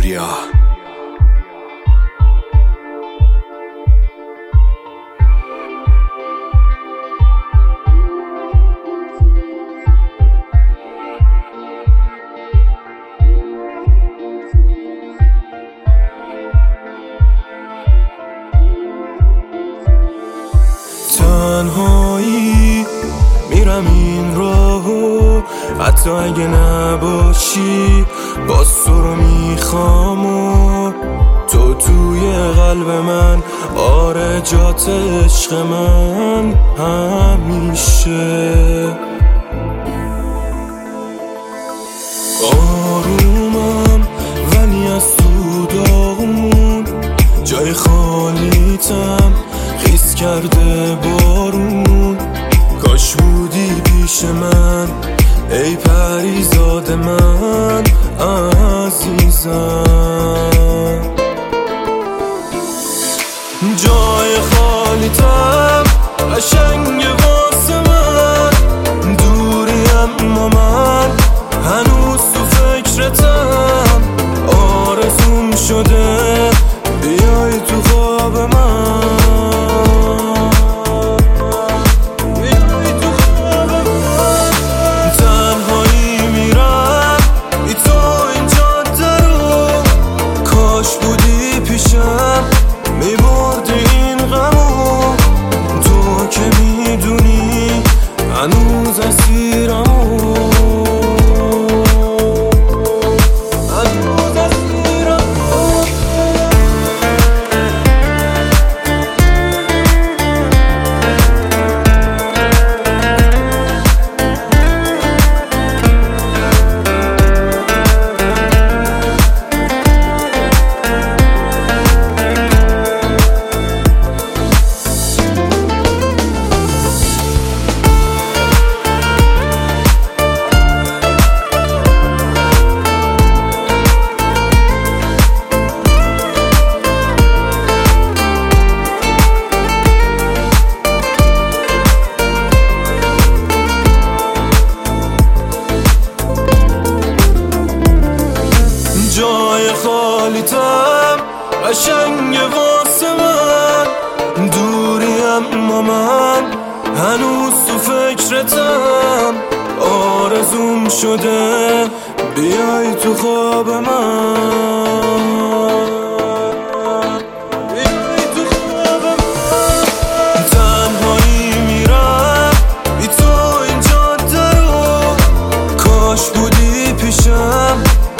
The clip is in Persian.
بیا تنهایی میرم این راهو، حتی اگه نباشی باز تو رو میخوام و تو توی قلب من، آره جات عشق من همیشه. آرومم ولی از تو داغمون جای خالیتم خیس کرده بارون. کاش بودی پیش من ای پریزاد من عزیزم. جای خالیتم قشنگه واسه من، دوری اما من هنوز تو فکرتم. آرزوم شده بیای تو خواب من، میبردی این غمو. تو که میدونی هنوز اسیرم، هنوز اسیرم. جای خالیتم قشنگه واسه من، دوری اما من هنوز تو فکرتم. آرزوم شده بیای تو خواب من، بیای تو خواب من. تنهایی میرم بی تو این جاده رو، کاش بودی پیشم